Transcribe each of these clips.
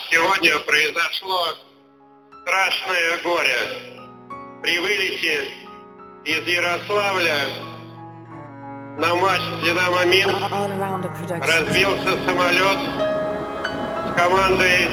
Сегодня произошло страшное горе. При вылете из Ярославля на матч «Динамо Минск» разбился самолет с командой,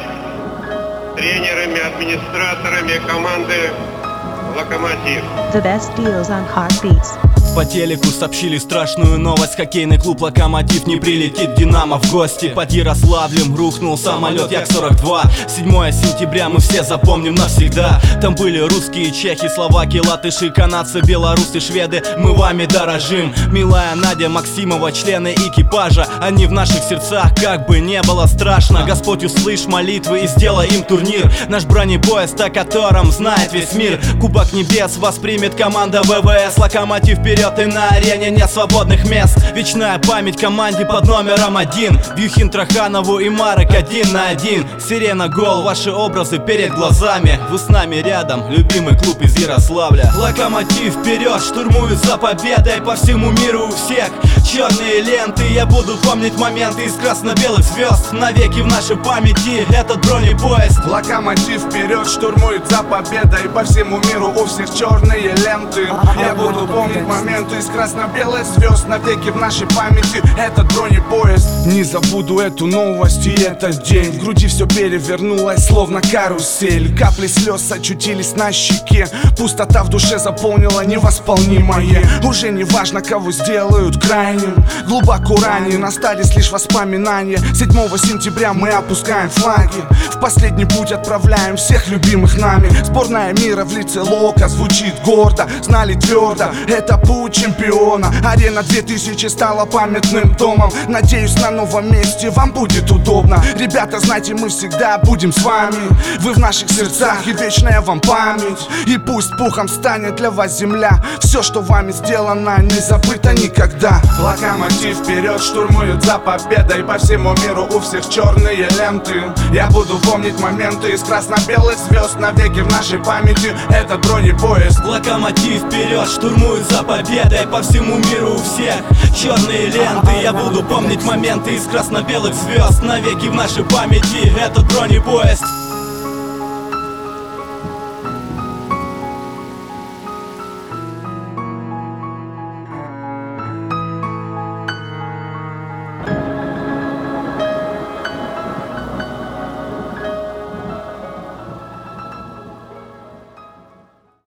тренерами, администраторами команды «Локомотив». The best deals on Heartbeats. По телеку сообщили страшную новость: хоккейный клуб «Локомотив» не прилетит в «Динамо» в гости. Под Ярославлем рухнул самолет Як-42. 7 сентября мы все запомним навсегда. Там были русские, чехи, словаки, латыши, канадцы, белорусы, шведы. Мы вами дорожим. Милая Надя Максимова, члены экипажа, они в наших сердцах, как бы не было страшно. Господь, услышь молитвы и сделай им турнир. Наш бронепоезд, о котором знает весь мир. Кубок небес воспримет команда ВВС. Локомотив вперед, и на арене нет свободных мест. Вечная память команде под номером 1. Вьюхин, Траханову и Марек 1 на 1. Сирена, гол, ваши образы перед глазами. Вы с нами рядом, любимый клуб из Ярославля. Локомотив вперед, штурмуют за победой. По всему миру у всех черные ленты. Я буду помнить моменты из красно-белых звезд. Навеки в нашей памяти этот бронепоезд. Локомотив вперед, штурмует за победой. По всему миру у всех черные ленты. Я буду помнить моменты из красно-белых звезд. Навеки в нашей памяти этот бронепоезд. Не забуду эту новость и этот день. В груди все перевернулось, словно карусель. Капли слез очутились на щеке. Пустота в душе заполнила невосполнимое. Уже не важно, кого сделают крайним. Глубоко ранен, остались лишь воспоминания. 7 сентября мы опускаем флаги. В последний путь отправляем всех любимых нами. Сборная мира в лице Лока звучит гордо. Знали твердо, это путь чемпиона. Арена 2000 стала памятным домом. Надеюсь, на новом месте вам будет удобно. Ребята, знайте, мы всегда будем с вами. Вы в наших сердцах, и вечная вам память. И пусть пухом станет для вас земля. Все, что вами сделано, не забыто никогда. Локомотив вперед, штурмует за победой. По всему миру у всех черные ленты. Я буду помнить моменты из красно-белых звезд. Навеки в нашей памяти этот бронепоезд. Локомотив вперед, штурмует за победой. По всему миру у всех черные ленты. Я буду помнить моменты из красно-белых звезд. Навеки в нашей памяти этот бронепоезд.